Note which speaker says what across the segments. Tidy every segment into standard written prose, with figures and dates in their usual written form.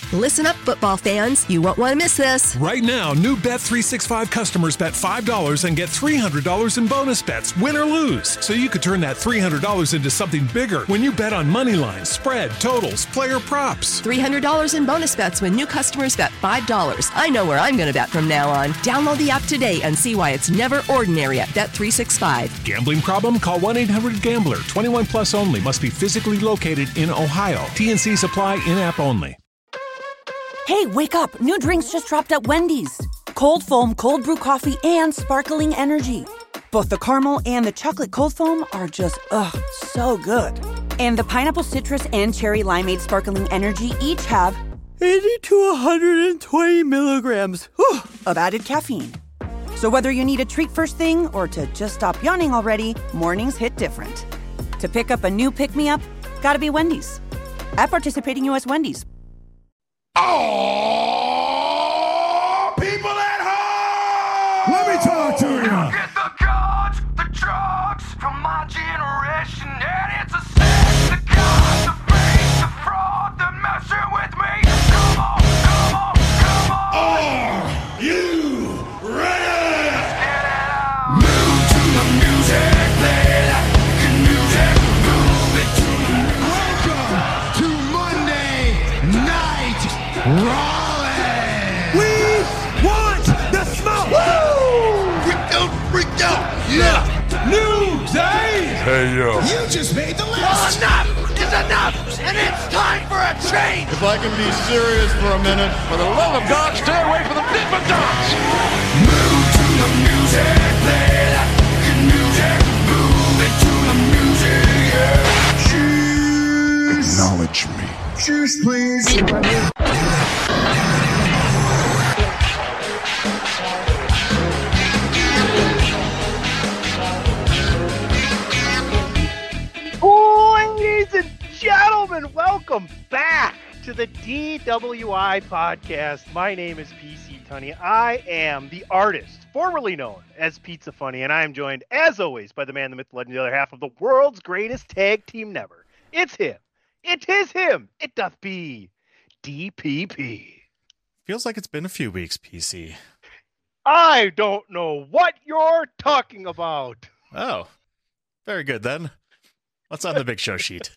Speaker 1: Listen up, football fans. You won't want to miss this.
Speaker 2: Right now, new Bet365 customers bet $5 and get $300 in bonus bets, win or lose. So you could turn that $300 into something bigger when you bet on money lines, spread, totals, player props.
Speaker 1: $300 in bonus bets when new customers bet $5. I know where I'm going to bet from now on. Download the app today and see why it's never ordinary at Bet365.
Speaker 2: Gambling problem? Call 1-800-GAMBLER. 21 plus only. Must be physically located in Ohio. T&Cs apply. In-app only.
Speaker 3: Hey, wake up. New drinks just dropped at Wendy's. Cold foam, cold brew coffee, and sparkling energy. Both the caramel and the chocolate cold foam are just, so good. And the pineapple citrus and cherry limeade sparkling energy each have 80 to 120 milligrams of added caffeine. So whether you need a treat first thing or to just stop yawning already, mornings hit different. To pick up a new pick-me-up, gotta be Wendy's. At participating U.S. Wendy's.
Speaker 4: Oh, people at home!
Speaker 5: Let me talk to you.
Speaker 4: Get the guns, the drugs from my generation, and it's a sin. The guns, the fake, the fraud, they're messing with me. Come on, come on, come on.
Speaker 5: Are you ready?
Speaker 4: Let's get it out.
Speaker 5: Move to the music, play that music, move it to the music. Welcome to Monday Night Raleigh. We want the smoke. Woo! Freak out, yeah. New day.
Speaker 4: Hey, yo.
Speaker 5: You just made the list.
Speaker 4: Well, enough is enough, and it's time for a change.
Speaker 6: If I can be serious for a minute, for the love of God, stay away from the Dippin' Dots.
Speaker 5: Move to the music, play that music, move it to the music, yeah. Cheers. Acknowledge me. Cheers, please.
Speaker 7: Ladies and gentlemen, welcome back to the DWI podcast. My name is PC Tunney. I am the artist, formerly known as Pizza Funny, and I am joined, as always, by the man, the myth, the legend, the other half of the world's greatest tag team never. It's him. It is him. It doth be DPP.
Speaker 8: Feels like it's been a few weeks, PC.
Speaker 7: I don't know what you're talking about.
Speaker 8: Oh, very good then. What's on the big show sheet?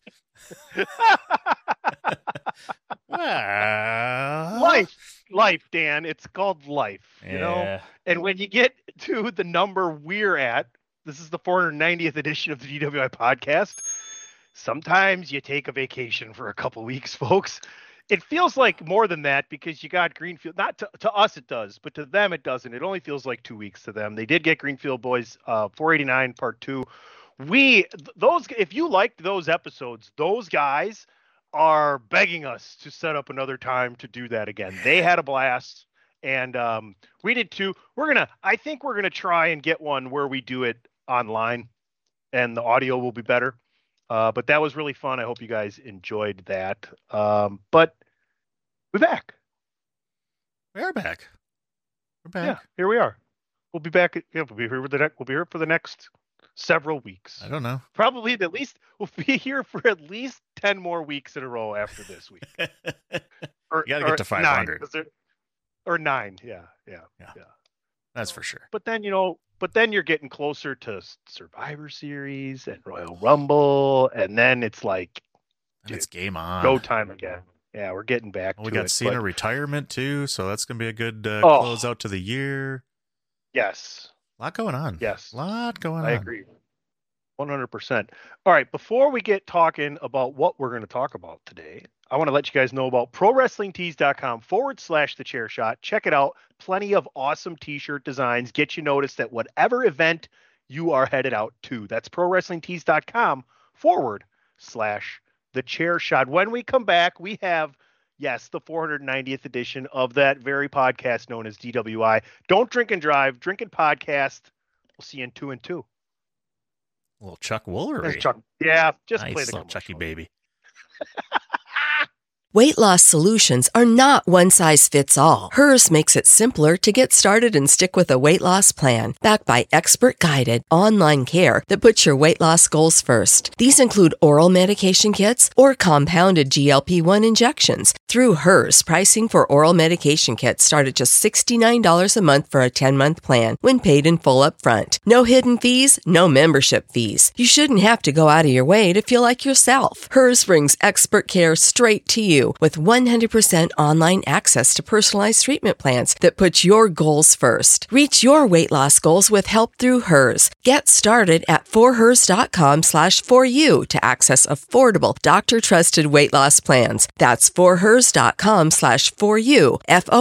Speaker 8: Well,
Speaker 7: Life, Dan. It's called life, you know? And when you get to the number we're at, this is the 490th edition of the DWI podcast. Sometimes you take a vacation for a couple weeks, folks. It feels like more than that because you got Greenfield. Not to us it does, but to them it doesn't. It only feels like 2 weeks to them. They did get Greenfield Boys 489 part 2. If you liked those episodes, those guys are begging us to set up another time to do that again. They had a blast, and we did too. I think we're gonna try and get one where we do it online, and the audio will be better. But that was really fun. I hope you guys enjoyed that. But we're back.
Speaker 8: We are back. We're back.
Speaker 7: Yeah, here we are. We'll be back. Yeah, we'll be here for the next several weeks.
Speaker 8: I don't know.
Speaker 7: Probably we'll be here for at least 10 more weeks in a row after this week.
Speaker 8: You gotta get to 500.
Speaker 7: 9, or 9. Yeah.
Speaker 8: That's for sure.
Speaker 7: But then, you're getting closer to Survivor Series and Royal Rumble. And then it's like,
Speaker 8: it's game on.
Speaker 7: Go time again. Yeah, we're getting back to it.
Speaker 8: We got Cena retirement too. So that's going to be a good close out to the year.
Speaker 7: Yes.
Speaker 8: A lot going on.
Speaker 7: Yes.
Speaker 8: A lot going on.
Speaker 7: I agree. 100%. All right. Before we get talking about what we're going to talk about today, I want to let you guys know about ProWrestlingTees.com/TheChairShot. Check it out. Plenty of awesome t-shirt designs. Get you noticed at whatever event you are headed out to. That's ProWrestlingTees.com/TheChairShot. When we come back, we have, yes, the 490th edition of that very podcast known as DWI. Don't drink and drive. Drink and podcast. We'll see you in 2 and 2.
Speaker 8: A little Chuck Woolery.
Speaker 7: Chuck. Yeah, just
Speaker 8: nice
Speaker 7: play the
Speaker 8: little Chucky baby.
Speaker 1: Weight loss solutions are not one size fits all. Hers makes it simpler to get started and stick with a weight loss plan, backed by expert-guided online care that puts your weight loss goals first. These include oral medication kits or compounded GLP-1 injections. Through Hers, pricing for oral medication kits start at just $69 a month for a 10-month plan when paid in full upfront. No hidden fees, no membership fees. You shouldn't have to go out of your way to feel like yourself. Hers brings expert care straight to you with 100% online access to personalized treatment plans that put your goals first. Reach your weight loss goals with help through Hers. Get started at forhers.com/4u to access affordable, doctor-trusted weight loss plans. That's forhers.com/4u,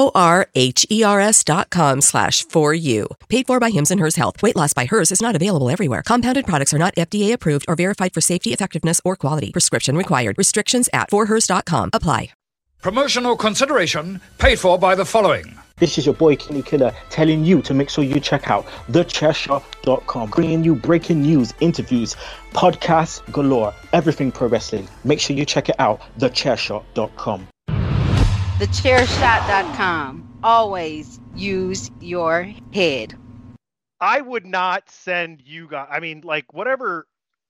Speaker 1: forhers.com/4u. Paid for by Hims and Hers Health. Weight loss by Hers is not available everywhere. Compounded products are not FDA approved or verified for safety, effectiveness, or quality. Prescription required. Restrictions at forhers.com. Apply.
Speaker 9: Promotional consideration paid for by the following.
Speaker 10: This is your boy Kenny Killer telling you to make sure you check out thechairshot.com, bringing you breaking news, interviews, podcasts galore, everything pro wrestling. Make sure you check it out, thechairshot.com.
Speaker 11: Thechairshot.com. Always use your head.
Speaker 7: I would not send you guys, I mean, like whatever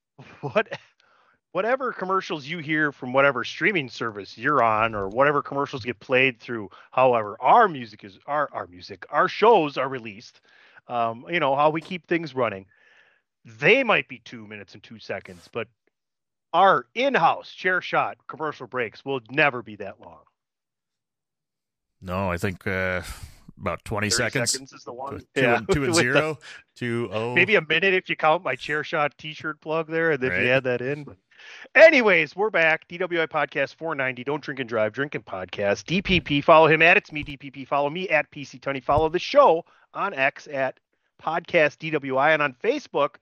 Speaker 7: commercials you hear from whatever streaming service you're on, or whatever commercials get played through, however our shows are released, how we keep things running, they might be 2 minutes and 2 seconds, but our in-house chair shot commercial breaks will never be that long.
Speaker 8: No, I think about 20 seconds.
Speaker 7: Is the one.
Speaker 8: Two and zero. 2-0.
Speaker 7: Maybe a minute if you count my chair shot t-shirt plug there, and if you add that in. Anyways, we're back. DWI Podcast 490. Don't drink and drive. Drinking Podcast. DPP. Follow him at It's Me DPP. Follow me at PC Tunney. Follow the show on X at Podcast DWI, and on Facebook,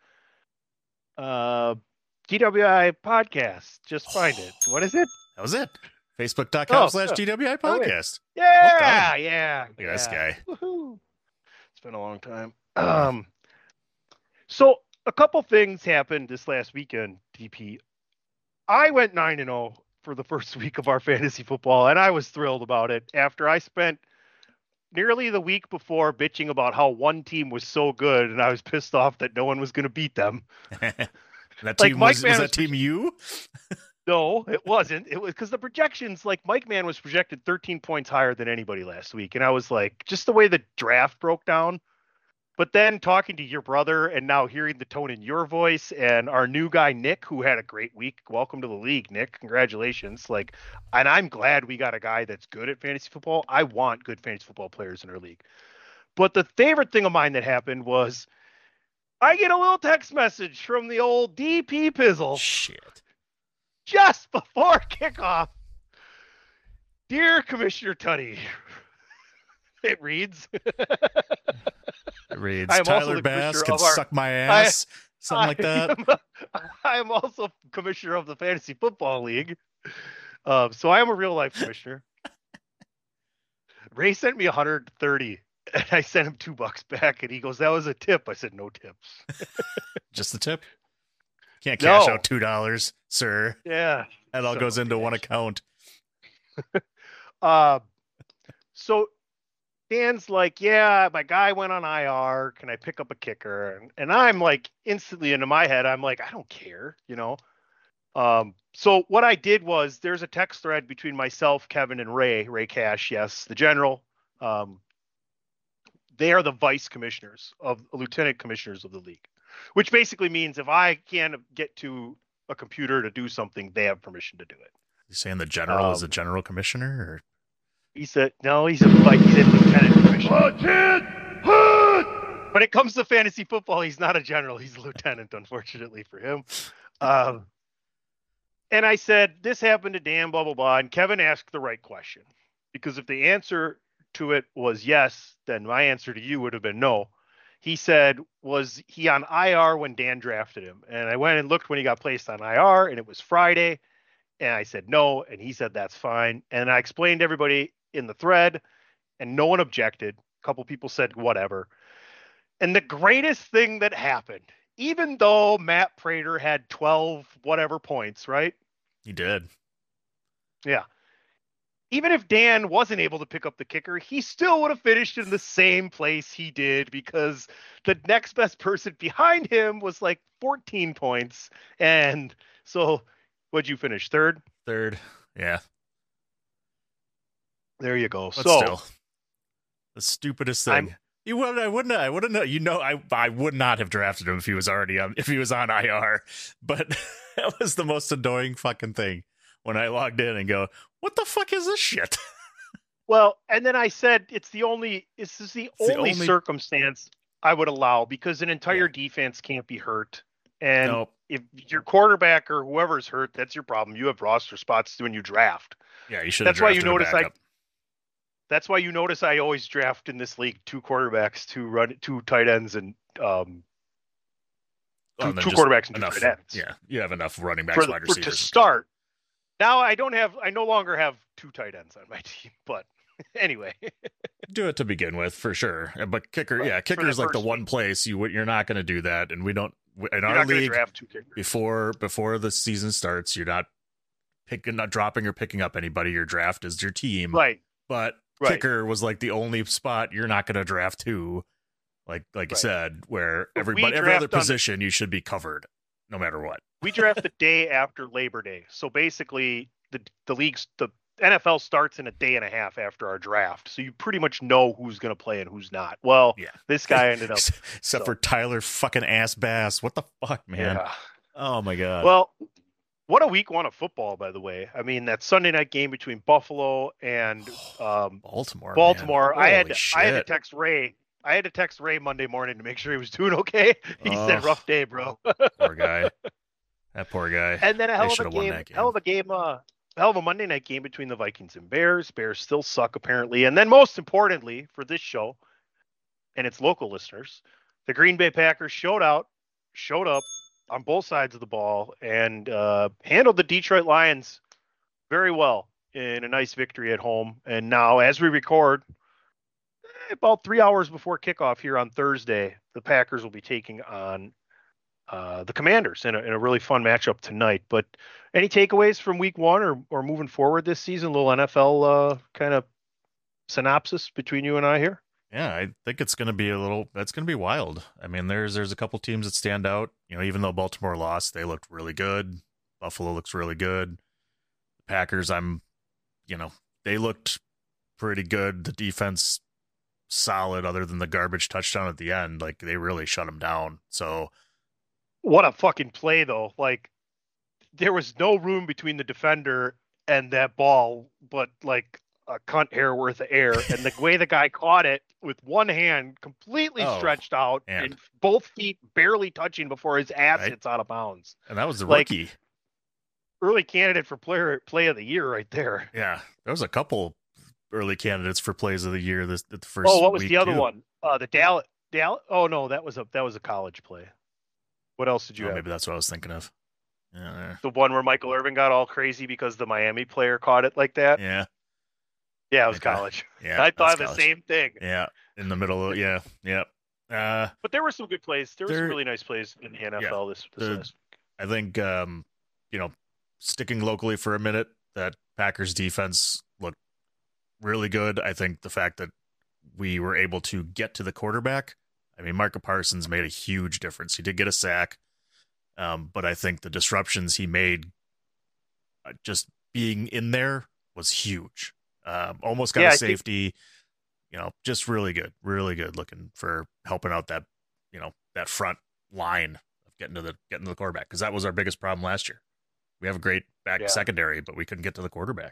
Speaker 7: DWI Podcast. Just find it. What is it?
Speaker 8: That was it. Facebook.com/DWI Podcast.
Speaker 7: Yeah, yeah.
Speaker 8: Look at this guy.
Speaker 7: Woo-hoo. It's been a long time. So a couple things happened this last weekend, DP. I went 9-0 for the first week of our fantasy football, and I was thrilled about it after I spent nearly the week before bitching about how one team was so good, and I was pissed off that no one was going to beat them.
Speaker 8: That team was that team you?
Speaker 7: No, it wasn't. It was because the projections, like Mike Mann was projected 13 points higher than anybody last week. And I was like, just the way the draft broke down. But then talking to your brother and now hearing the tone in your voice and our new guy, Nick, who had a great week. Welcome to the league, Nick. Congratulations. And I'm glad we got a guy that's good at fantasy football. I want good fantasy football players in our league. But the favorite thing of mine that happened was I get a little text message from the old DP Pizzle.
Speaker 8: Shit.
Speaker 7: Just before kickoff. Dear Commissioner Tunney, it reads.
Speaker 8: Tyler Bass can suck my ass. Something like that.
Speaker 7: I am also commissioner of the Fantasy Football League. So I am a real life commissioner. Ray sent me 130 and I sent him $2 back and he goes, that was a tip. I said, no tips.
Speaker 8: Just the tip? Can't cash out $2, sir.
Speaker 7: Yeah.
Speaker 8: That all goes into one account.
Speaker 7: So Dan's like, yeah, my guy went on IR. Can I pick up a kicker? And I'm like, instantly into my head, I'm like, I don't care, So what I did was there's a text thread between myself, Kevin, and Ray Cash. Yes, the general. They are the vice commissioners lieutenant commissioners of the league, which basically means if I can't get to a computer to do something, they have permission to do it.
Speaker 8: You saying the general is a general commissioner? Or?
Speaker 7: He said, no, he's a lieutenant commissioner. When it comes to fantasy football, he's not a general. He's a lieutenant, unfortunately for him. And I said, this happened to Dan, blah, blah, blah. And Kevin asked the right question. Because if the answer to it was yes, then my answer to you would have been no. He said, was he on IR when Dan drafted him? And I went and looked when he got placed on IR, and it was Friday. And I said no, and he said that's fine. And I explained to everybody in the thread, and no one objected. A couple people said whatever. And the greatest thing that happened, even though Matt Prater had 12 whatever points, right?
Speaker 8: He did.
Speaker 7: Yeah. even if Dan wasn't able to pick up the kicker, he still would have finished in the same place he did because the next best person behind him was like 14 points. And so what'd you finish? Third?
Speaker 12: Third. Yeah.
Speaker 7: There you go.
Speaker 12: But
Speaker 7: so
Speaker 12: still, the stupidest thing. I would not have drafted him if he was on IR. But that was the most annoying fucking thing when I logged in and go, what the fuck is this shit?
Speaker 7: Well, and then I said this is the only circumstance I would allow because an entire defense can't be hurt. And if your quarterback or whoever's hurt, that's your problem. You have roster spots when you draft.
Speaker 12: Yeah, you should have drafted a backup.
Speaker 7: That's why you notice I always draft in this league 2 quarterbacks, 2 tight ends, and two quarterbacks and 2 tight ends.
Speaker 12: Yeah, you have enough running backs, wide receivers
Speaker 7: to start. Now I no longer have 2 tight ends on my team, but anyway,
Speaker 12: do it to begin with for sure. But kicker, kicker is like the one place you're not going to do that, and we don't in our league
Speaker 7: draft 2 kickers.
Speaker 12: before the season starts. You're not dropping or picking up anybody. Your draft is your team,
Speaker 7: right?
Speaker 12: But kicker was like the only spot you're not going to draft 2, like you said, where every other position you should be covered no matter what.
Speaker 7: We draft the day after Labor Day, so basically the NFL starts in a day and a half after our draft, so you pretty much know who's going to play and who's not. Well, this guy ended up
Speaker 12: except for Tyler fucking ass Bass. What the fuck, man?
Speaker 7: Yeah.
Speaker 12: Oh my god.
Speaker 7: Well, what a week 1 of football, by the way. I mean, that Sunday night game between Buffalo and
Speaker 12: Baltimore.
Speaker 7: I had to text Ray. I had to text Ray Monday morning to make sure he was doing okay. He said, "Rough day, bro."
Speaker 12: Poor guy. That poor guy.
Speaker 7: And then a hell of a Monday night game between the Vikings and Bears. Bears still suck apparently. And then most importantly for this show and its local listeners, the Green Bay Packers showed up on both sides of the ball and handled the Detroit Lions very well in a nice victory at home. And now, as we record, about 3 hours before kickoff here on Thursday, the Packers will be taking on the Commanders in a really fun matchup tonight. But any takeaways from week 1 or moving forward this season? A little NFL kind of synopsis between you and I here?
Speaker 12: Yeah, I think it's going to be that's going to be wild. I mean, there's a couple teams that stand out. You know, even though Baltimore lost, they looked really good. Buffalo looks really good. The Packers, they looked pretty good. The defense, solid, other than the garbage touchdown at the end. Like, they really shut them down. So,
Speaker 7: what a fucking play, though. Like, there was no room between the defender and that ball, but like a cunt hair worth of air. And the way the guy caught it with one hand completely stretched out and both feet barely touching before his ass hits out of bounds.
Speaker 12: And that was the rookie.
Speaker 7: Early candidate for play of the year right there.
Speaker 12: Yeah. There was a couple early candidates for plays of the year the first
Speaker 7: what was
Speaker 12: week
Speaker 7: the other
Speaker 12: too.
Speaker 7: one? The Dallas. Oh no, that was a college play. What else did you have?
Speaker 12: Maybe that's what I was thinking of. Yeah.
Speaker 7: The one where Michael Irvin got all crazy because the Miami player caught it like that?
Speaker 12: Yeah.
Speaker 7: Yeah, it was college.
Speaker 12: Yeah,
Speaker 7: I thought the same thing.
Speaker 12: Yeah, in the middle of
Speaker 7: but there were some good plays. There were some really nice plays in the NFL this last week.
Speaker 12: I think sticking locally for a minute, that Packers defense looked really good. I think the fact that we were able to get to the quarterback, I mean, Micah Parsons made a huge difference. He did get a sack, but I think the disruptions he made, just being in there, was huge. Almost got a safety, just really good looking for helping out that, that front line of getting to the quarterback. Cause that was our biggest problem last year. We have a great secondary, but we couldn't get to the quarterback.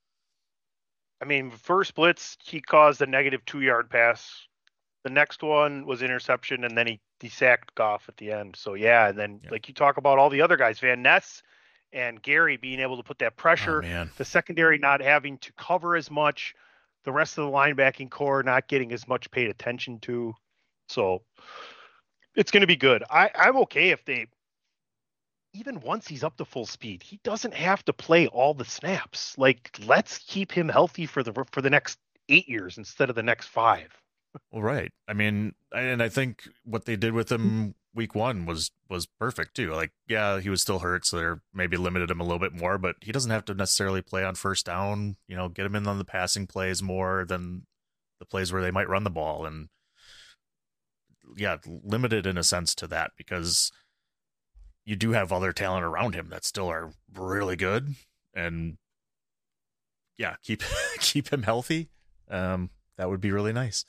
Speaker 7: I mean, first blitz, he caused a negative 2-yard pass. The next one was interception. And then he sacked Goff at the end. So and then like you talk about all the other guys, Van Ness and Gary being able to put that pressure, the secondary not having to cover as much, the rest of the linebacking core not getting as much paid attention to. So it's going to be good. I'm okay if they, even once he's up to full speed, he doesn't have to play all the snaps. Like, let's keep him healthy for the next 8 years instead of the next 5.
Speaker 12: Well, right. I mean, and I think what they did with him week 1 was perfect too. Like, yeah, he was still hurt, so they're maybe limited him a little bit more, but he doesn't have to necessarily play on first down. Get him in on the passing plays more than the plays where they might run the ball. And yeah, limited in a sense to that, because you do have other talent around him that still are really good. And yeah, keep him healthy. That would be really nice.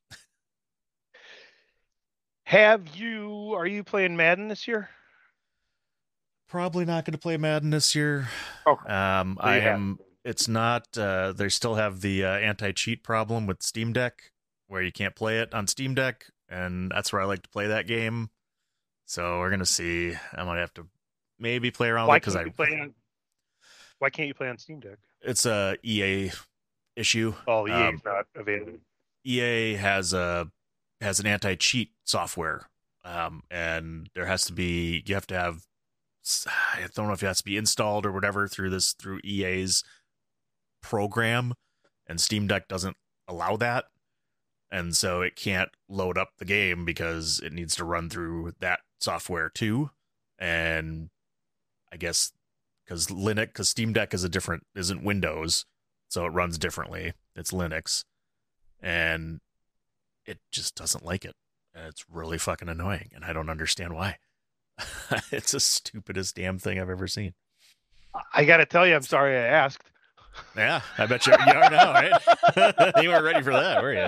Speaker 7: Are you playing Madden this year?
Speaker 12: Probably not going to play Madden this year.
Speaker 7: Okay.
Speaker 12: I am. It's not. They still have the anti-cheat problem with Steam Deck, where you can't play it on Steam Deck, and that's where I like to play that game. So we're gonna see. I might have to maybe play around with it because
Speaker 7: Why can't you play on Steam Deck?
Speaker 12: It's a EA issue.
Speaker 7: Oh, EA's not available.
Speaker 12: EA has an anti-cheat software, and there has to be. You have to have. I don't know if it has to be installed or whatever through EA's program, and Steam Deck doesn't allow that, and so it can't load up the game because it needs to run through that software too. And I guess because Steam Deck isn't Windows, so it runs differently. It's Linux, and it just doesn't like it, and it's really fucking annoying, and I don't understand why. It's the stupidest damn thing I've ever seen.
Speaker 7: I got to tell you, I'm sorry I asked.
Speaker 12: Yeah, I bet you are now, right? You weren't ready for that, were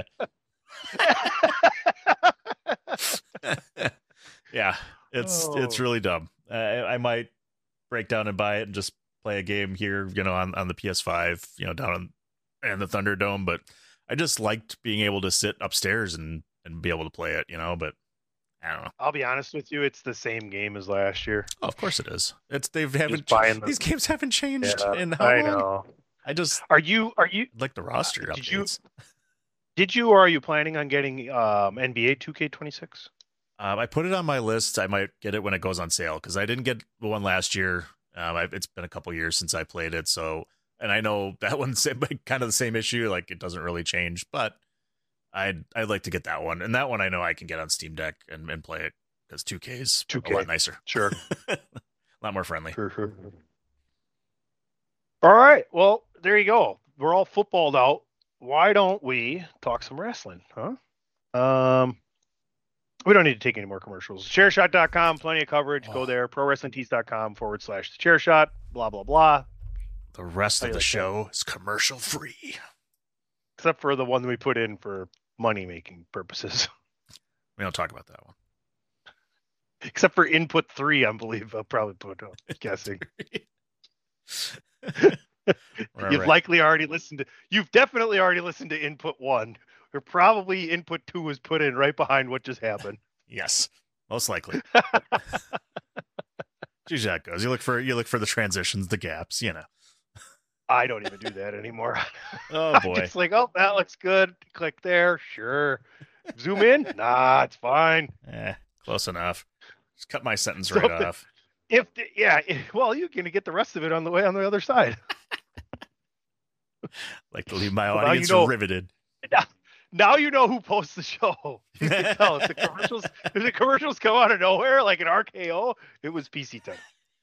Speaker 12: you? Yeah, it's really dumb. I might break down and buy it and just play a game here, on the PS5, down in the Thunderdome. But I just liked being able to sit upstairs and be able to play it, but I don't know. I'll
Speaker 7: be honest with you, it's the same game as last year.
Speaker 12: Oh, of course it is. These games haven't changed in how long?
Speaker 7: Know.
Speaker 12: I just
Speaker 7: are you
Speaker 12: like the roster updates.
Speaker 7: Did you or are you planning on getting NBA 2K26?
Speaker 12: I put it on my list. I might get it when it goes on sale because I didn't get the one last year. It's been a couple years since I played it, and I know that one's kind of the same issue. Like, it doesn't really change, but I'd like to get that one, and that one I know I can get on Steam Deck and play it because 2K is a lot nicer.
Speaker 7: Sure,
Speaker 12: a lot more friendly.
Speaker 7: Sure. All right, well, there you go. We're all footballed out. Why don't we talk some wrestling, huh? We don't need to take any more commercials. Chairshot.com, plenty of coverage. Go there. ProWrestlingTees.com/chairshot. Blah blah blah.
Speaker 12: The rest of the show is commercial free,
Speaker 7: except for the one we put in for money-making purposes.
Speaker 12: We don't talk about that one.
Speaker 7: Except for input 3, I believe I'll probably put up, guessing. You've definitely already listened to input 1. Or probably input 2 was put in right behind what just happened.
Speaker 12: Yes, most likely. Usually that goes. You look for the transitions, the gaps,
Speaker 7: I don't even do that anymore.
Speaker 12: Oh boy.
Speaker 7: I'm just like, oh, that looks good. Click there. Sure. Zoom in. Nah, it's fine.
Speaker 12: Close enough. Just cut my sentence right off.
Speaker 7: You're going to get the rest of it on the way on the other side.
Speaker 12: Like to leave my audience riveted.
Speaker 7: Now you know who posts the show. You can tell if the commercials come out of nowhere, like an RKO, it was PC time.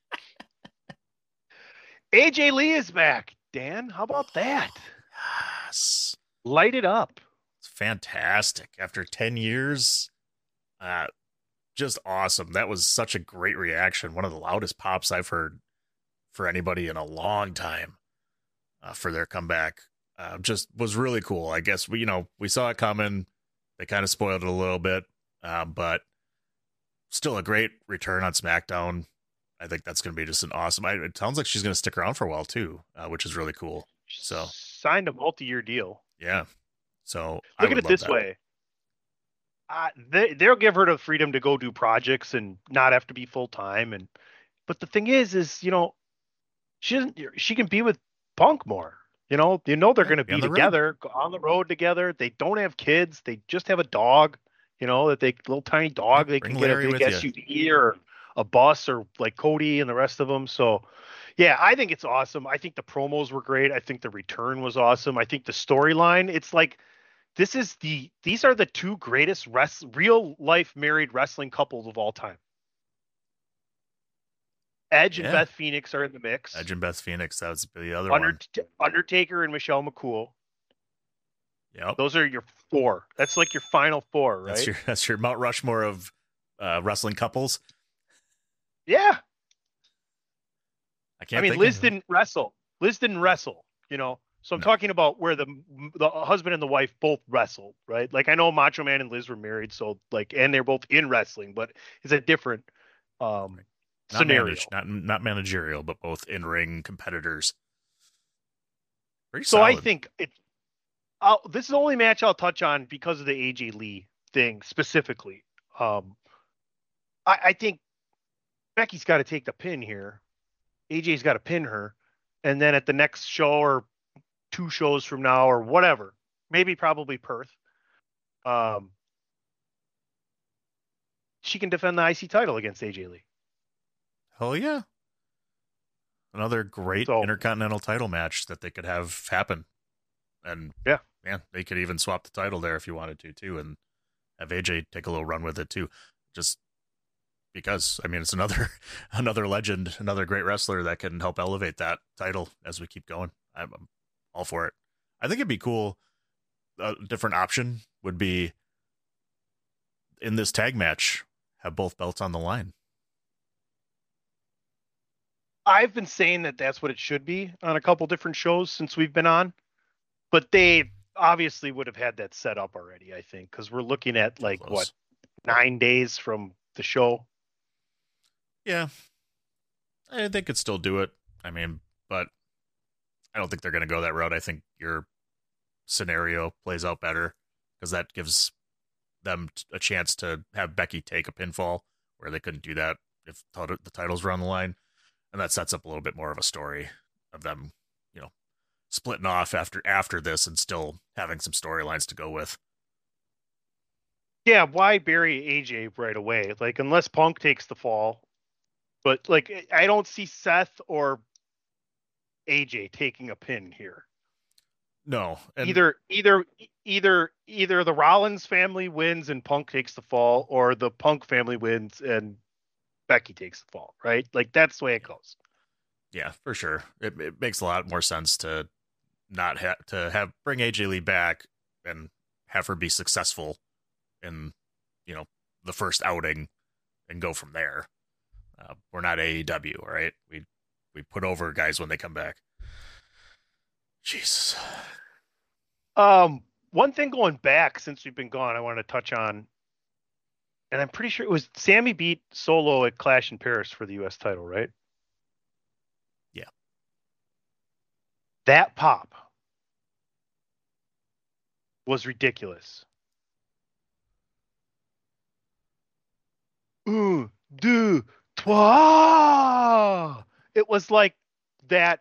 Speaker 7: AJ Lee is back. Dan, how about that?
Speaker 12: Yes.
Speaker 7: Light it up.
Speaker 12: It's fantastic. After 10 years, just awesome. That was such a great reaction. One of the loudest pops I've heard for anybody in a long time for their comeback. Just was really cool. I guess we saw it coming. They kind of spoiled it a little bit, but still a great return on SmackDown. I think that's going to be just an awesome. It sounds like she's going to stick around for a while too, which is really cool. So
Speaker 7: signed a multi-year deal.
Speaker 12: Yeah. So
Speaker 7: look at it this way. They'll give her the freedom to go do projects and not have to be full time. But the thing is she can be with Punk more. They're going to be together on the road together. They don't have kids. They just have a dog. Little tiny dog. They can get a big SUV or a bus or like Cody and the rest of them. So, yeah, I think it's awesome. I think the promos were great. I think the return was awesome. I think the storyline, it's like these are the two greatest real life married wrestling couples of all time. Edge and Beth Phoenix are in the mix.
Speaker 12: Edge and Beth Phoenix, that was the other one.
Speaker 7: Undertaker and Michelle McCool.
Speaker 12: Yep.
Speaker 7: Those are your four. That's like your final four, right?
Speaker 12: That's your Mount Rushmore of wrestling couples.
Speaker 7: Yeah.
Speaker 12: I mean,
Speaker 7: Liz didn't wrestle. You know. So I'm talking about where the husband and the wife both wrestled, right? Like I know Macho Man and Liz were married, so like, and they're both in wrestling, but it's a different scenario.
Speaker 12: Not managerial, but both in-ring competitors. Pretty
Speaker 7: so
Speaker 12: solid.
Speaker 7: I think this is the only match I'll touch on because of the AJ Lee thing specifically. I think Becky's got to take the pin here. AJ's got to pin her, and then at the next show or 2 shows from now or whatever, probably Perth, she can defend the IC title against AJ Lee.
Speaker 12: Hell yeah. Another great Intercontinental title match that they could have happen. And they could even swap the title there if you wanted to too, and have AJ take a little run with it too. Just because, I mean, it's another legend, another great wrestler that can help elevate that title as we keep going. I'm all for it. I think it'd be cool. A different option would be in this tag match, have both belts on the line.
Speaker 7: I've been saying that that's what it should be on a couple different shows since we've been on, but they obviously would have had that set up already, I think, because we're looking at 9 days from the show.
Speaker 12: Yeah. They could still do it. I mean, but I don't think they're going to go that route. I think your scenario plays out better because that gives them a chance to have Becky take a pinfall where they couldn't do that if the titles were on the line. And that sets up a little bit more of a story of them, splitting off after this and still having some storylines to go with.
Speaker 7: Yeah, why bury AJ right away? Like, unless Punk takes the fall. But, like, I don't see Seth or AJ taking a pin here.
Speaker 12: No. And
Speaker 7: either the Rollins family wins and Punk takes the fall, or the Punk family wins and Becky takes the fall, right? Like, that's the way it goes.
Speaker 12: Yeah, for sure. It makes a lot more sense to not bring AJ Lee back and have her be successful in, the first outing and go from there. We're not AEW, right? We put over guys when they come back. Jesus.
Speaker 7: One thing going back since we've been gone, I want to touch on, and I'm pretty sure it was Sammy beat Solo at Clash in Paris for the U.S. title, right?
Speaker 12: Yeah.
Speaker 7: That pop was ridiculous. 1, 2, 3. It was like that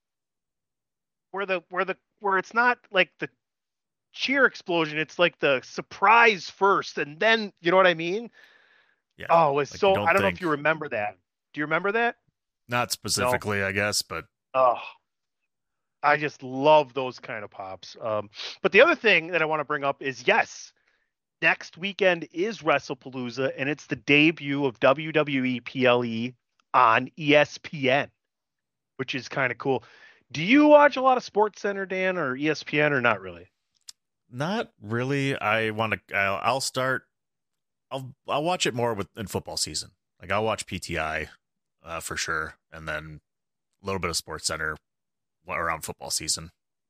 Speaker 7: where it's not like the cheer explosion, it's like the surprise first and then, you know what I mean?
Speaker 12: Yeah.
Speaker 7: Oh, it was I don't know if you remember that. Do you remember that?
Speaker 12: Not specifically, no. I guess, but
Speaker 7: I just love those kind of pops. But the other thing that I want to bring up is, yes, next weekend is WrestlePalooza, and it's the debut of WWE PLE on ESPN, which is kind of cool. Do you watch a lot of SportsCenter, Dan, or ESPN, or not really?
Speaker 12: Not really. I'll watch it more in football season. Like, I'll watch PTI for sure, and then a little bit of SportsCenter around football season.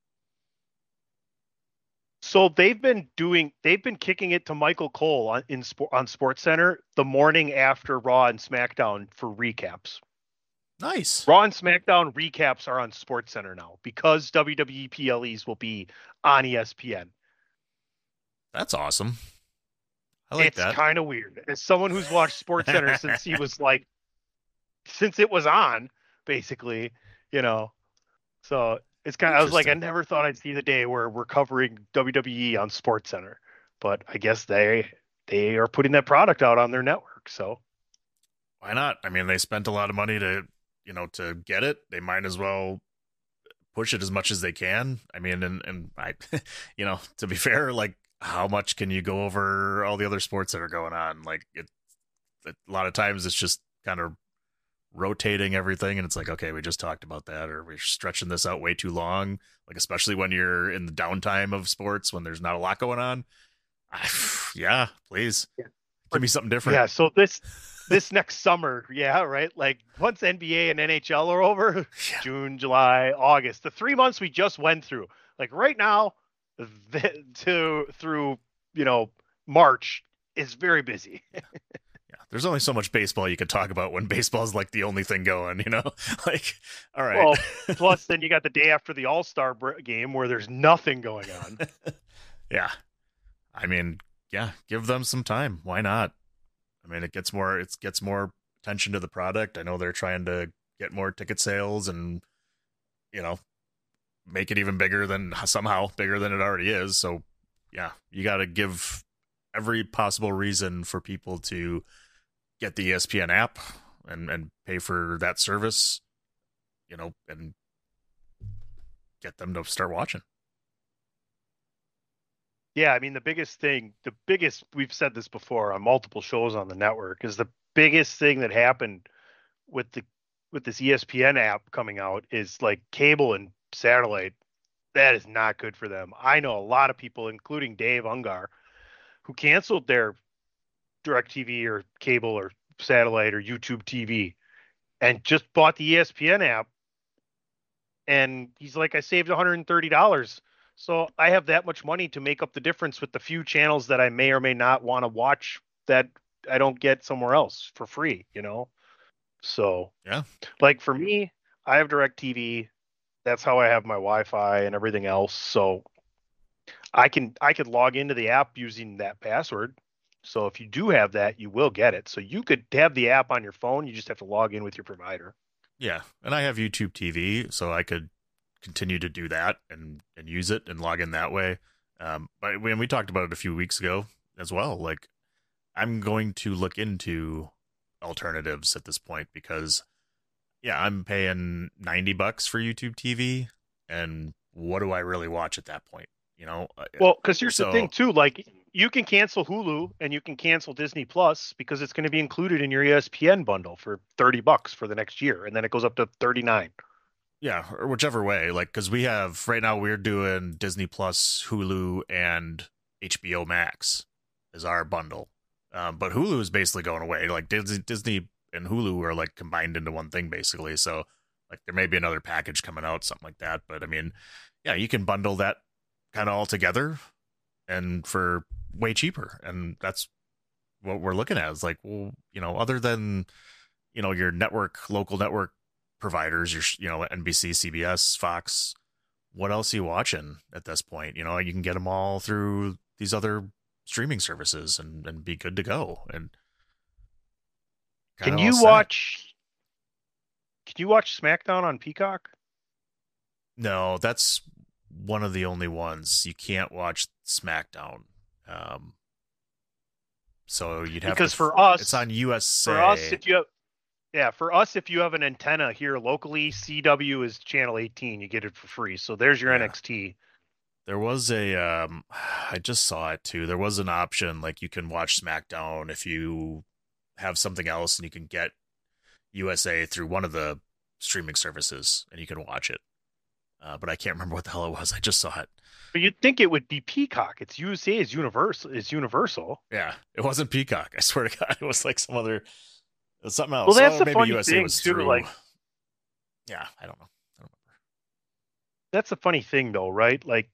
Speaker 7: So they've been kicking it to Michael Cole on SportsCenter the morning after Raw and SmackDown for recaps.
Speaker 12: Nice.
Speaker 7: Raw and SmackDown recaps are on SportsCenter now because WWE PLEs will be on ESPN.
Speaker 12: That's awesome. I like that.
Speaker 7: It's kind of weird. As someone who's watched SportsCenter since it was on, basically, So it's kind of, I was like, I never thought I'd see the day where we're covering WWE on SportsCenter, but I guess they are putting that product out on their network. So
Speaker 12: why not? I mean, they spent a lot of money to get it. They might as well push it as much as they can. I mean, and I, to be fair, like, how much can you go over all the other sports that are going on? Like, a lot of times it's just kind of rotating everything, and it's like, okay, we just talked about that, or we're stretching this out way too long. Like, especially when you're in the downtime of sports when there's not a lot going on. Yeah, please give me something different.
Speaker 7: Yeah. So this next summer, yeah, right. Like once NBA and NHL are over, June, July, August, the 3 months we just went through, like right now, through March is very busy.
Speaker 12: There's only so much baseball you can talk about when baseball's like the only thing going, like, all right. Well,
Speaker 7: plus then you got the day after the All-Star game where there's nothing going on.
Speaker 12: Yeah. I mean, yeah, give them some time. Why not? I mean, it gets more attention to the product. I know they're trying to get more ticket sales and, make it even bigger than it already is. So yeah, you got to give every possible reason for people to get the ESPN app and pay for that service, and get them to start watching.
Speaker 7: Yeah, I mean, the biggest, we've said this before on multiple shows on the network, is the biggest thing that happened with this ESPN app coming out is like cable and satellite. That is not good for them. I know a lot of people, including Dave Ungar, who canceled their DirecTV or cable or satellite or YouTube TV and just bought the ESPN app. And he's like, I saved $130. So I have that much money to make up the difference with the few channels that I may or may not want to watch that I don't get somewhere else for free, So
Speaker 12: yeah,
Speaker 7: like for me, I have DirecTV. That's how I have my Wi-Fi and everything else. So I could log into the app using that password. So if you do have that, you will get it. So you could have the app on your phone. You just have to log in with your provider.
Speaker 12: Yeah. And I have YouTube TV, so I could continue to do that and use it and log in that way. But when we talked about it a few weeks ago as well, like, I'm going to look into alternatives at this point because, yeah, I'm paying $90 for YouTube TV, and what do I really watch at that point?
Speaker 7: Well, because here's the thing too, like you can cancel Hulu and you can cancel Disney Plus because it's going to be included in your ESPN bundle for $30 for the next year, and then it goes up to $39.
Speaker 12: Yeah, or whichever way. Like, because we have right now, we're doing Disney Plus, Hulu, and HBO Max as our bundle. But Hulu is basically going away. Like Disney and Hulu are like combined into one thing basically. So like there may be another package coming out, something like that. But I mean, yeah, you can bundle that kind of all together and for way cheaper. And that's what we're looking at. Is like, well, other than, your local network providers, your NBC, CBS, Fox, what else are you watching at this point? You can get them all through these other streaming services and be good to go. And
Speaker 7: can you watch SmackDown on Peacock?
Speaker 12: No, that's one of the only ones you can't watch SmackDown. So you'd have
Speaker 7: because for us,
Speaker 12: it's on USA.
Speaker 7: For us, if you have an antenna here locally, CW is channel 18. You get it for free. So there's your NXT.
Speaker 12: There was I just saw it too. There was an option like you can watch SmackDown if you have something else, and you can get USA through one of the streaming services, and you can watch it. But I can't remember what the hell it was. I just saw it.
Speaker 7: But you'd think it would be Peacock. It's USA. It's Universal.
Speaker 12: Yeah, it wasn't Peacock. I swear to God, it was like some other. Something else.
Speaker 7: Well, that's the
Speaker 12: maybe
Speaker 7: funny
Speaker 12: USA
Speaker 7: thing
Speaker 12: was
Speaker 7: too.
Speaker 12: through.
Speaker 7: Like,
Speaker 12: yeah, I don't know.
Speaker 7: That's the funny thing, though, right? Like,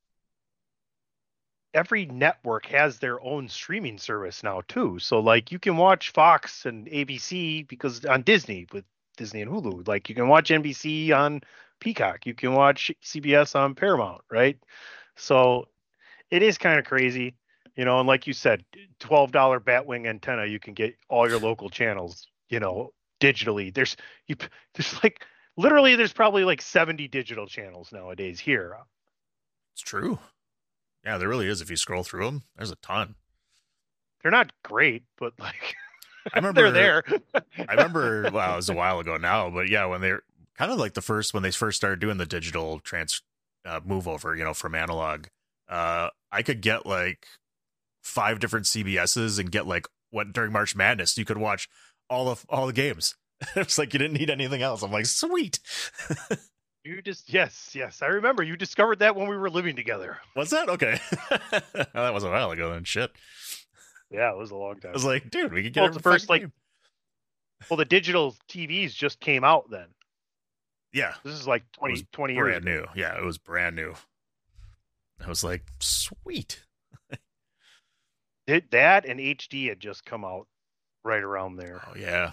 Speaker 7: every network has their own streaming service now too. So, like, you can watch Fox and ABC because on Disney with Disney and Hulu. Like, you can watch NBC on Peacock. You can watch CBS on Paramount, right? So, it is kind of crazy. And like you said, $12 Batwing antenna, you can get all your local channels, digitally. There's like literally there's probably like 70 digital channels nowadays here.
Speaker 12: It's true. Yeah, there really is. If you scroll through them, there's a ton.
Speaker 7: They're not great, but like
Speaker 12: I remember
Speaker 7: they're there.
Speaker 12: I remember, well, it was a while ago now, but yeah, when kind of like the first when they first started doing the digital move over, from analog. I could get like 5 different CBSs and get like what during March Madness you could watch all the games. It's like you didn't need anything else. I'm like, sweet.
Speaker 7: You just yes. I remember you discovered that when we were living together.
Speaker 12: Was that okay? Well, that was a while ago then. Shit.
Speaker 7: Yeah, it was a long time.
Speaker 12: I was like, dude, we could get
Speaker 7: the first game. Well, the digital TVs just came out then.
Speaker 12: Yeah,
Speaker 7: this is like 20 years
Speaker 12: brand new. Yeah, it was brand new. I was like, sweet.
Speaker 7: That and HD had just come out right around there.
Speaker 12: Oh yeah.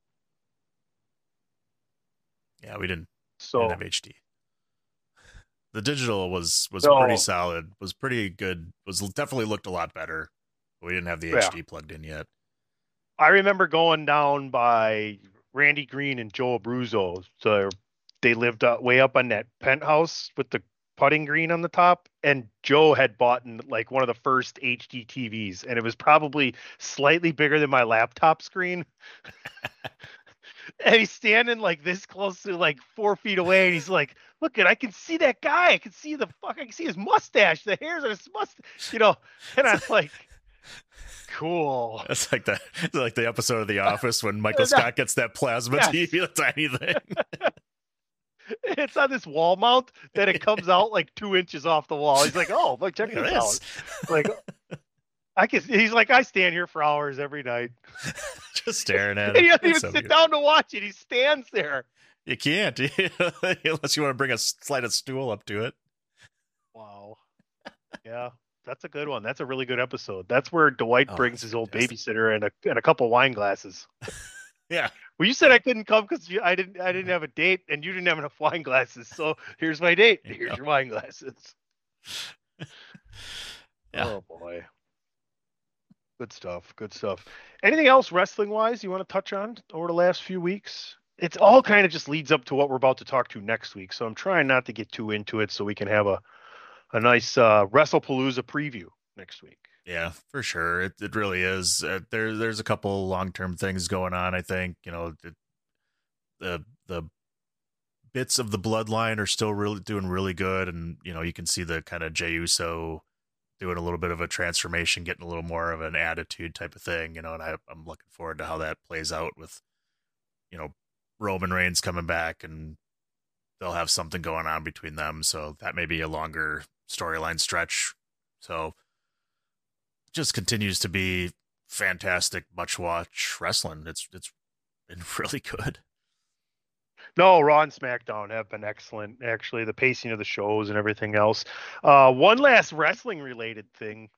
Speaker 12: Yeah, we didn't have HD. The digital was pretty solid, was pretty good, was definitely looked a lot better. We didn't have the HD plugged in yet.
Speaker 7: I remember going down by Randy Green and Joe Abruzzo. So they lived way up on that penthouse with the putting green on the top, and Joe had bought like one of the first HD TVs, and it was probably slightly bigger than my laptop screen. And he's standing like this close to like 4 feet away, and he's like, "Look, I can see that guy. I can see I can see his mustache, the hairs on his mustache, And I'm like, cool.
Speaker 12: It's like the episode of The Office when Michael Scott gets that plasma TV, the tiny thing.
Speaker 7: It's on this wall mount that it comes out like 2 inches off the wall. He's like, "Oh, look, check this out." Like, he's like, "I stand here for hours every night."
Speaker 12: Just staring at it.
Speaker 7: And he doesn't even sit down to watch it. He stands there.
Speaker 12: You can't, unless you want to slide a stool up to it.
Speaker 7: Wow. Yeah, that's a good one. That's a really good episode. That's where Dwight brings his old babysitter and a couple wine glasses.
Speaker 12: Yeah.
Speaker 7: Well, you said I couldn't come because I didn't have a date, and you didn't have enough wine glasses. So here's my date. Here's your wine glasses.
Speaker 12: Yeah.
Speaker 7: Oh boy. Good stuff. Good stuff. Anything else wrestling wise you want to touch on over the last few weeks? It's all kind of just leads up to what we're about to talk to next week. So I'm trying not to get too into it so we can have a nice WrestlePalooza preview next week.
Speaker 12: Yeah, for sure. It really is. There's a couple long-term things going on. I think, the bits of the bloodline are still really doing really good. And, you can see the kind of Jey Uso doing a little bit of a transformation, getting a little more of an attitude type of thing, and I'm looking forward to how that plays out with, Roman Reigns coming back, and they'll have something going on between them. So that may be a longer storyline stretch. So just continues to be fantastic, much watch wrestling. It's been really good.
Speaker 7: No, Raw and SmackDown have been excellent. Actually, the pacing of the shows and everything else. One last wrestling related thing.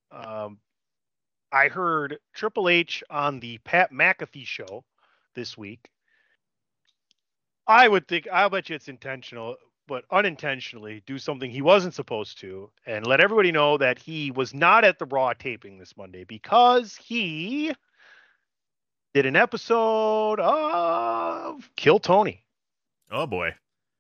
Speaker 7: I heard Triple H on the Pat McAfee show this week. I'll bet you it's intentional, but unintentionally do something he wasn't supposed to, and let everybody know that he was not at the Raw taping this Monday because he did an episode of Kill Tony.
Speaker 12: Oh boy.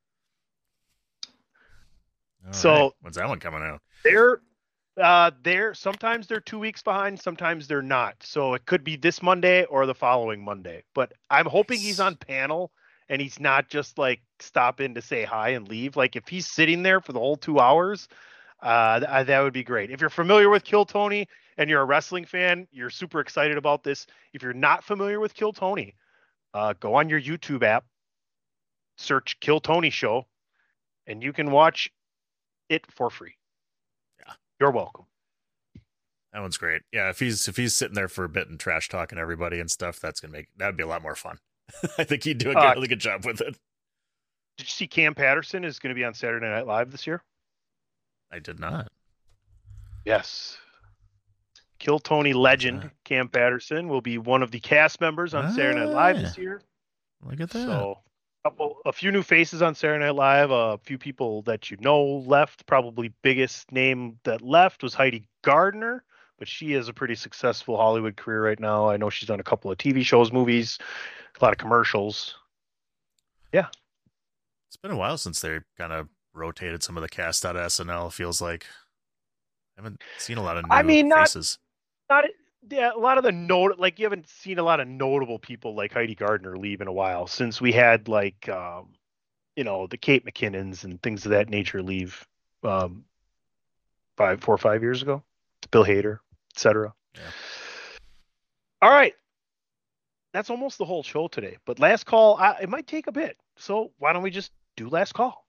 Speaker 12: All
Speaker 7: so
Speaker 12: right. When's that one coming out?
Speaker 7: They're sometimes they're 2 weeks behind, sometimes they're not. So it could be this Monday or the following Monday. But I'm hoping he's on panel and he's not just like stop in to say hi and leave. Like if he's sitting there for the whole 2 hours, that would be great. If you're familiar with Kill Tony and you're a wrestling fan, you're super excited about this. If you're not familiar with Kill Tony, go on your YouTube app, search Kill Tony Show, and you can watch it for free.
Speaker 12: Yeah,
Speaker 7: you're welcome.
Speaker 12: That one's great. Yeah, if he's sitting there for a bit and trash talking everybody and stuff, that'd be a lot more fun. I think he'd do a really good job with it.
Speaker 7: Did you see Cam Patterson is going to be on Saturday Night Live this year?
Speaker 12: I did not.
Speaker 7: Yes. Kill Tony legend Cam Patterson will be one of the cast members on Saturday Night Live this year.
Speaker 12: Look at that.
Speaker 7: So a few new faces on Saturday Night Live, a few people that left. Probably biggest name that left was Heidi Gardner, but she has a pretty successful Hollywood career right now. I know she's done a couple of TV shows, movies, a lot of commercials. Yeah.
Speaker 12: It's been a while since they kind of rotated some of the cast out of SNL, feels like. I haven't seen a lot of new faces.
Speaker 7: A lot of the you haven't seen a lot of notable people like Heidi Gardner leave in a while since we had the Kate McKinnons and things of that nature leave 4 or 5 years ago. Bill Hader, etc.
Speaker 12: Yeah.
Speaker 7: All right. That's almost the whole show today. But last call, it might take a bit. So why don't we just do last call?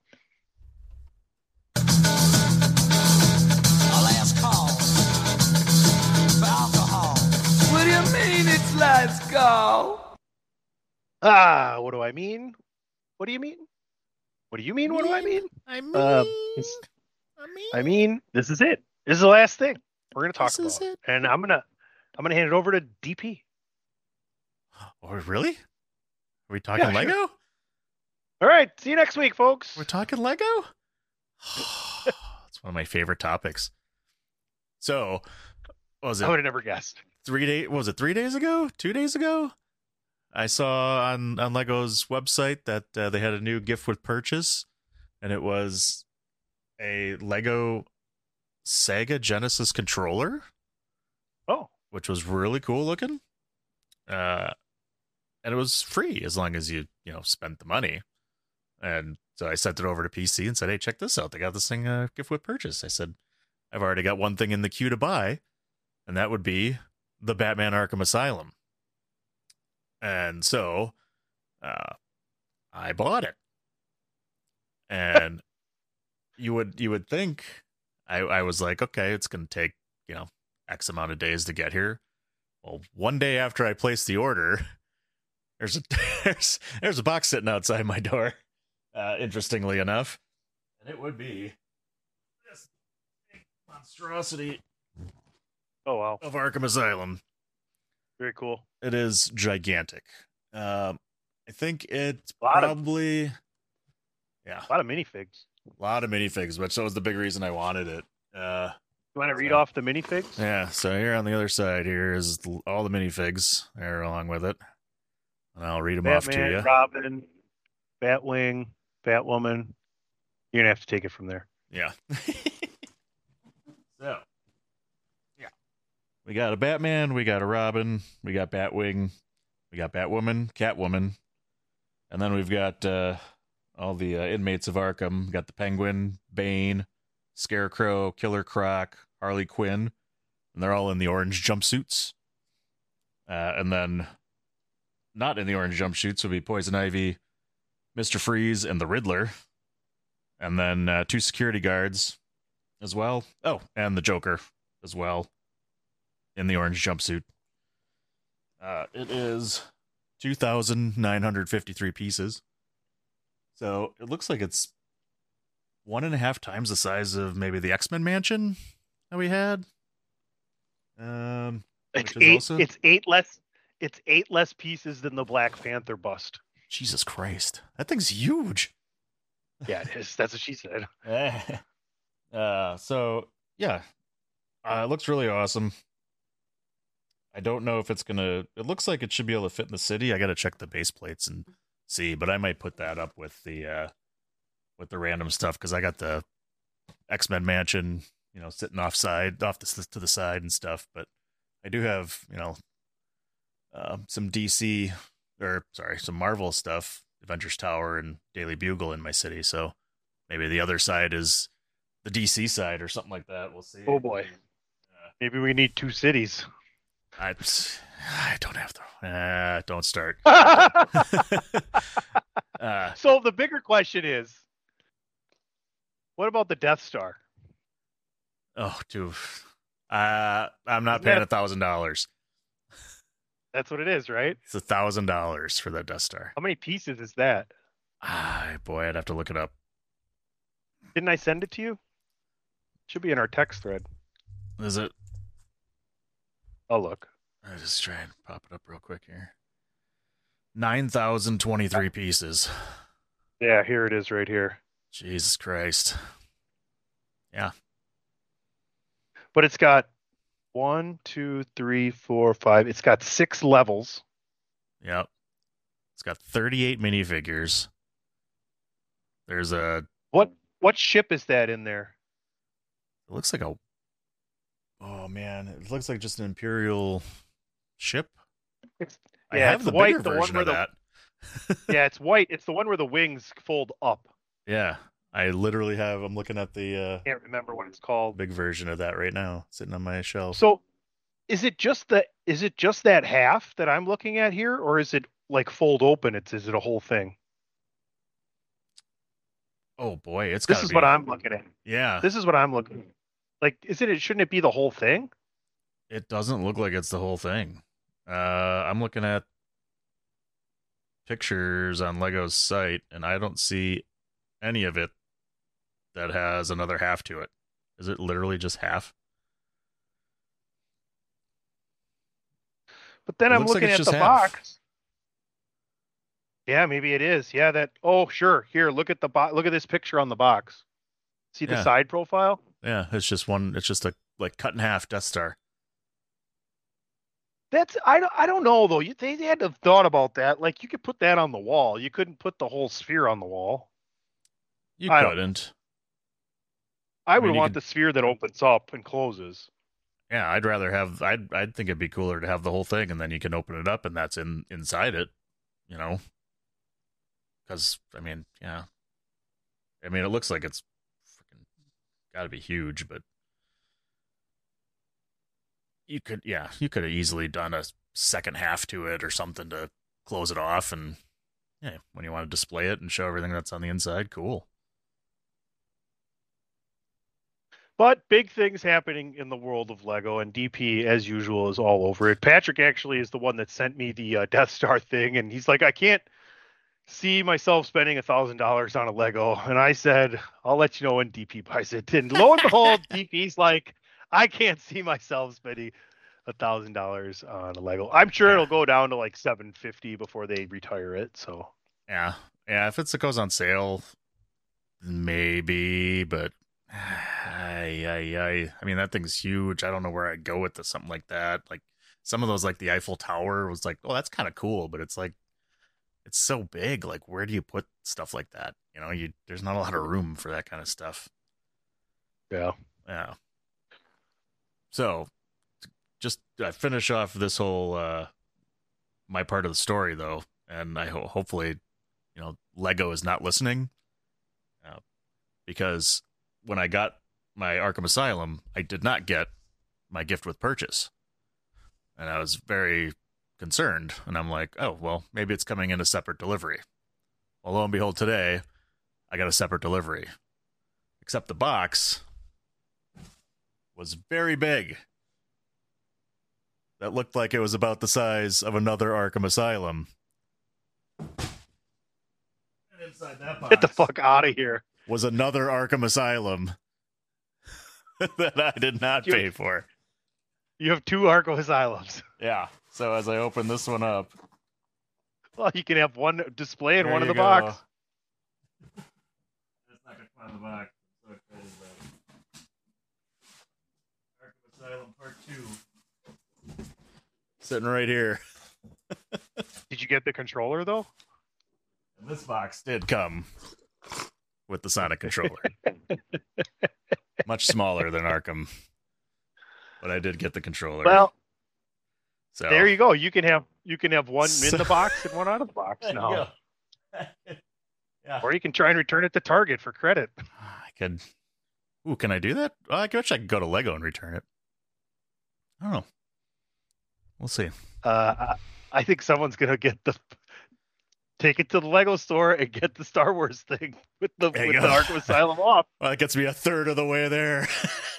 Speaker 5: Last call for alcohol. What do you mean it's last call?
Speaker 7: What do I mean? What do you mean? What do you mean? What do I mean? I mean, this is it. This is the last thing we're gonna talk about, and I'm gonna hand it over to DP.
Speaker 12: Oh, really? Are we talking Lego?
Speaker 7: Sure. All right. See you next week, folks.
Speaker 12: We're talking Lego? It's one of my favorite topics. So, what was it?
Speaker 7: I would have never guessed.
Speaker 12: 3 days? Was it 3 days ago? 2 days ago? I saw on Lego's website that they had a new gift with purchase, and it was a Lego Sega Genesis controller.
Speaker 7: Oh,
Speaker 12: which was really cool looking. And it was free as long as you spent the money. And so I sent it over to PC and said, hey, check this out. They got this thing gift with purchase. I said, I've already got one thing in the queue to buy, and that would be the Batman Arkham Asylum. And so I bought it. And you would think, I was like, okay, it's going to take, X amount of days to get here. Well, one day after I placed the order, there's a box sitting outside my door, interestingly enough. And it would be this big monstrosity
Speaker 7: wow.
Speaker 12: of Arkham Asylum.
Speaker 7: Very cool.
Speaker 12: It is gigantic. I think it's probably... Yeah.
Speaker 7: A lot of minifigs.
Speaker 12: A lot of minifigs, which that was the big reason I wanted it.
Speaker 7: You want to read off the minifigs?
Speaker 12: Yeah, so here on the other side here is all the minifigs there along with it. And I'll read them off to you.
Speaker 7: Robin, Batwing, Batwoman. You're going to have to take it from there.
Speaker 12: Yeah. So, yeah. We got a Batman, we got a Robin, we got Batwing, we got Batwoman, Catwoman, and then we've got all the inmates of Arkham. We got the Penguin, Bane, Scarecrow, Killer Croc, Harley Quinn, and they're all in the orange jumpsuits. And then not in the orange jumpsuits would be Poison Ivy, Mr. Freeze, and the Riddler. And then 2 security guards as well. Oh, and the Joker as well in the orange jumpsuit. It is 2,953 pieces. So it looks like it's 1.5 times the size of maybe the X-Men mansion that we had.
Speaker 7: It's 8 less pieces than the Black Panther bust.
Speaker 12: Jesus Christ. That thing's huge.
Speaker 7: Yeah, it is. That's what she said.
Speaker 12: So yeah. It looks really awesome. I don't know if it's gonna, it looks like it should be able to fit in the city. I gotta check the base plates and see, but I might put that up with the random stuff, because I got the X-Men mansion, sitting off to the side and stuff. But I do have, some some Marvel stuff, Avengers Tower and Daily Bugle in my city. So maybe the other side is the DC side or something like that. We'll see.
Speaker 7: Oh boy. Maybe we need 2 cities.
Speaker 12: I don't have to. Don't start.
Speaker 7: So the bigger question is, what about the Death Star?
Speaker 12: Oh, dude. I'm not paying $1,000.
Speaker 7: That's what it is, right?
Speaker 12: It's $1,000 for that Death Star.
Speaker 7: How many pieces is that?
Speaker 12: Boy, I'd have to look it up.
Speaker 7: Didn't I send it to you? Should be in our text thread.
Speaker 12: Is it?
Speaker 7: I'll look.
Speaker 12: I just try and pop it up real quick here. 9,023 pieces.
Speaker 7: Yeah, here it is right here.
Speaker 12: Jesus Christ. Yeah.
Speaker 7: But it's got 1, 2, 3, 4, 5. It's got 6 levels.
Speaker 12: Yep. It's got 38 minifigures. There's a...
Speaker 7: What ship is that in there?
Speaker 12: It looks like oh man, it looks like just an Imperial ship.
Speaker 7: I have
Speaker 12: the bigger version of that.
Speaker 7: Yeah, it's white. It's the one where the wings fold up.
Speaker 12: Yeah, I literally have. I'm looking at the.
Speaker 7: Can't remember what it's called.
Speaker 12: Big version of that right now, sitting on my shelf.
Speaker 7: So, is it just that half that I'm looking at here, or is it like fold open? Is it a whole thing?
Speaker 12: Oh boy,
Speaker 7: This is what I'm looking at.
Speaker 12: Yeah,
Speaker 7: this is what I'm looking at. Like, shouldn't it be the whole thing?
Speaker 12: It doesn't look like it's the whole thing. I'm looking at pictures on Lego's site, and I don't see any of it that has another half to it. Is it literally just half?
Speaker 7: But then I'm looking at the box. Yeah, maybe it is. Yeah, that. Oh, sure. Here, look at the box. Look at this picture on the box. See the side profile?
Speaker 12: Yeah, it's just one. It's just a cut in half Death Star.
Speaker 7: That's I don't know though. They had to have thought about that. Like, you could put that on the wall. You couldn't put the whole sphere on the wall.
Speaker 12: You couldn't.
Speaker 7: I would want the sphere that opens up and closes.
Speaker 12: Yeah, I'd rather have. I'd think it'd be cooler to have the whole thing, and then you can open it up, and that's inside it. You know. Because I mean, yeah. I mean, it looks like it's freaking got to be huge, but you could have easily done a second half to it or something to close it off, and yeah, when you want to display it and show everything that's on the inside, cool.
Speaker 7: But big things happening in the world of Lego, and DP, as usual, is all over it. Patrick actually is the one that sent me the Death Star thing, and he's like, I can't see myself spending $1,000 on a Lego. And I said, I'll let you know when DP buys it. And lo and behold, DP's like, I can't see myself spending $1,000 on a Lego. I'm sure it'll go down to like $750 before they retire it. So
Speaker 12: yeah, if it goes on sale, maybe, but I mean, that thing's huge. I don't know where I'd go with something like that. Like some of those, like the Eiffel Tower was like, oh, that's kind of cool, but it's like, it's so big. Like, where do you put stuff like that? You know, there's not a lot of room for that kind of stuff.
Speaker 7: Yeah.
Speaker 12: So, just finish off this whole my part of the story, though, and I hopefully, Lego is not listening, because when I got my Arkham Asylum, I did not get my gift with purchase, and I was very concerned, and I'm like, oh, well, maybe it's coming in a separate delivery. Well, lo and behold, today I got a separate delivery, except the box was very big. That looked like it was about the size of another Arkham Asylum. And inside that box,
Speaker 7: get the fuck out of here,
Speaker 12: was another Arkham Asylum that I did not pay for.
Speaker 7: You have 2 Arkham Asylums.
Speaker 12: Yeah. So as I open this one up,
Speaker 7: well, you can have one display in one of the box.
Speaker 12: It's not gonna find the box. I'm so excited about it. Arkham Asylum Part 2, sitting right here.
Speaker 7: Did you get the controller though?
Speaker 12: And this box did come with the Sonic controller. Much smaller than Arkham, but I did get the controller.
Speaker 7: Well.
Speaker 12: So
Speaker 7: there you go. You can have one in the box and one out of the box now.
Speaker 12: Yeah.
Speaker 7: Or you can try and return it to Target for credit.
Speaker 12: I could. Ooh, can I do that? I wish I could go to Lego and return it. I don't know. We'll see.
Speaker 7: I think someone's gonna take it to the Lego store and get the Star Wars thing with the Arkham Asylum off.
Speaker 12: Well, that gets me a third of the way there.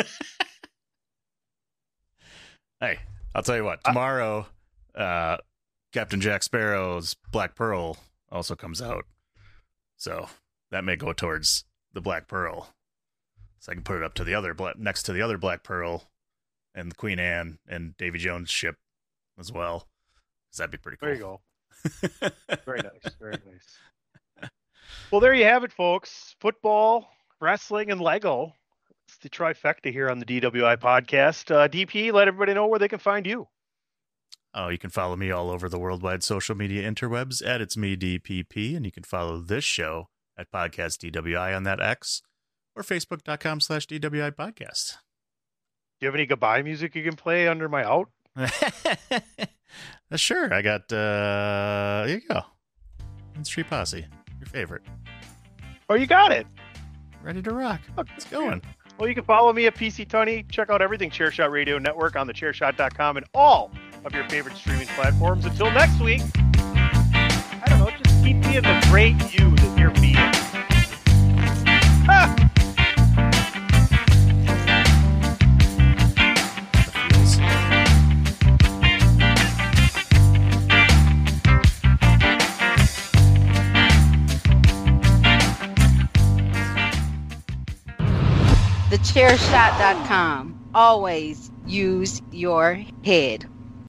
Speaker 12: Hey. I'll tell you what, tomorrow, Captain Jack Sparrow's Black Pearl also comes out. So that may go towards the Black Pearl. So I can put it up to the other next to the other Black Pearl and the Queen Anne and Davy Jones ship as well. So that'd be pretty cool.
Speaker 7: There you go. Very nice. Very nice. Well, there you have it, folks. Football, wrestling, and Lego. It's the trifecta here on the DWI podcast. DP, let everybody know where they can find you.
Speaker 12: Oh, you can follow me all over the worldwide social media interwebs at It's Me DPP, and you can follow this show at Podcast DWI on that X or Facebook.com/DWI Podcast.
Speaker 7: Do you have any goodbye music you can play under my out?
Speaker 12: Sure. I got, here you go.
Speaker 8: Main Street Posse, your favorite.
Speaker 7: Oh, you got it.
Speaker 8: Ready to rock. It's going.
Speaker 7: Well, you can follow me at PC Tunney. Check out everything Chairshot Radio Network on thechairshot.com and all of your favorite streaming platforms. Until next week, I don't know, just keep being the great you that you're being. Ah!
Speaker 11: TheChairShot.com. Always use your head.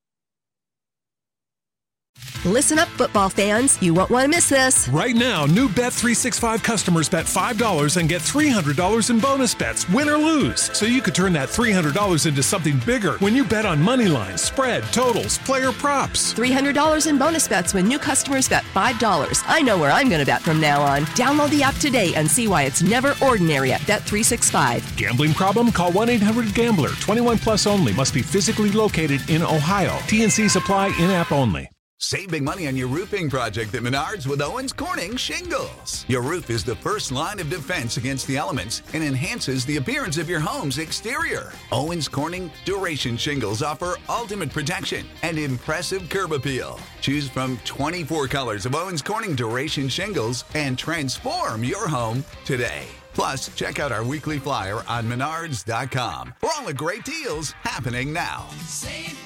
Speaker 1: Listen up, football fans. You won't want to miss this.
Speaker 2: Right now, new Bet365 customers bet $5 and get $300 in bonus bets, win or lose. So you could turn that $300 into something bigger when you bet on money lines, spread, totals, player props.
Speaker 1: $300 in bonus bets when new customers bet $5. I know where I'm going to bet from now on. Download the app today and see why it's never ordinary at Bet365.
Speaker 2: Gambling problem? Call 1-800-GAMBLER. 21 plus only. Must be physically located in Ohio. T&Cs apply. In-app only.
Speaker 13: Save big money on your roofing project at Menards with Owens Corning Shingles. Your roof is the first line of defense against the elements and enhances the appearance of your home's exterior. Owens Corning Duration Shingles offer ultimate protection and impressive curb appeal. Choose from 24 colors of Owens Corning Duration Shingles and transform your home today. Plus, check out our weekly flyer on Menards.com for all the great deals happening now.
Speaker 5: Save